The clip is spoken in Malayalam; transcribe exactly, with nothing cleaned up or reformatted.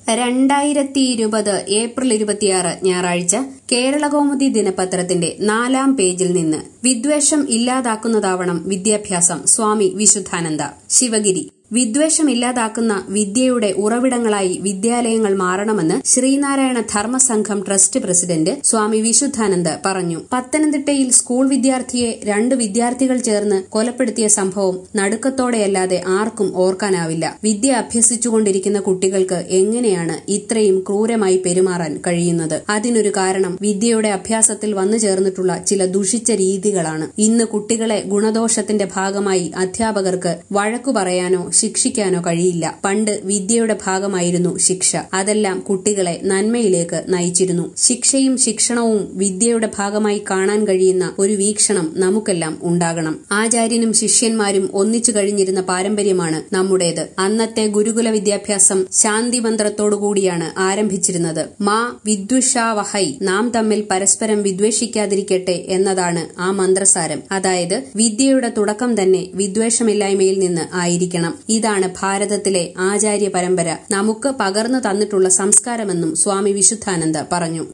രണ്ടായിരത്തി ഇരുപത് ഏപ്രിൽ ഇരുപത്തിയാറ് ഞായറാഴ്ച കേരളകൗമുദി ദിനപത്രത്തിന്റെ നാലാം പേജിൽ നിന്ന് വിദ്വേഷം ഇല്ലാതാക്കുന്നതാവണം വിദ്യാഭ്യാസം. സ്വാമി വിശുദ്ധാനന്ദ. ശിവഗിരി. വിദ്വേഷം ഇല്ലാതാക്കുന്ന വിദ്യയുടെ ഉറവിടങ്ങളായി വിദ്യാലയങ്ങൾ മാറണമെന്ന് ശ്രീനാരായണ ധർമ്മസംഘം ട്രസ്റ്റ് പ്രസിഡന്റ് സ്വാമി വിശുദ്ധാനന്ദ പറഞ്ഞു. പത്തനംതിട്ടയിൽ സ്കൂൾ വിദ്യാർത്ഥിയെ രണ്ട് വിദ്യാർത്ഥികൾ ചേർന്ന് കൊലപ്പെടുത്തിയ സംഭവം നടുക്കത്തോടെയല്ലാതെ ആർക്കും ഓർക്കാനാവില്ല. വിദ്യ അഭ്യസിച്ചുകൊണ്ടിരിക്കുന്ന കുട്ടികൾക്ക് എങ്ങനെയാണ് ഇത്രയും ക്രൂരമായി പെരുമാറാൻ കഴിയുന്നത്? അതിനൊരു കാരണം വിദ്യയുടെ അഭ്യാസത്തിൽ വന്നു ചേർന്നിട്ടുള്ള ചില ദുഷിച്ച രീതികളാണ്. ഇന്ന് കുട്ടികളെ ഗുണദോഷത്തിന്റെ ഭാഗമായി അധ്യാപകർക്ക് വഴക്കു പറയാനോ ശിക്ഷിക്കാനോ കഴിയില്ല. പണ്ട് വിദ്യയുടെ ഭാഗമായിരുന്നു ശിക്ഷ. അതെല്ലാം കുട്ടികളെ നന്മയിലേക്ക് നയിച്ചിരുന്നു. ശിക്ഷയും ശിക്ഷണവും വിദ്യയുടെ ഭാഗമായി കാണാൻ കഴിയുന്ന ഒരു വീക്ഷണം നമുക്കെല്ലാം ഉണ്ടാകണം. ആചാര്യനും ശിഷ്യന്മാരും ഒന്നിച്ചു കഴിഞ്ഞിരുന്ന പാരമ്പര്യമാണ് നമ്മുടേത്. അന്നത്തെ ഗുരുകുല വിദ്യാഭ്യാസം ശാന്തി മന്ത്രത്തോടുകൂടിയാണ് ആരംഭിച്ചിരുന്നത്. മാ വിദ്വിഷാവഹൈ, നാം തമ്മിൽ പരസ്പരം വിദ്വേഷിക്കാതിരിക്കട്ടെ എന്നതാണ് ആ മന്ത്രസാരം. അതായത് വിദ്യയുടെ തുടക്കം തന്നെ വിദ്വേഷമില്ലായ്മയിൽ നിന്ന് ആയിരിക്കണം. ഇതാണ് ഭാരതത്തിലെ ആചാര്യ പരമ്പര നമുക്ക് പകർന്നു തന്നിട്ടുള്ള സംസ്കാരമെന്നും സ്വാമി വിശുദ്ധാനന്ദ പറഞ്ഞു.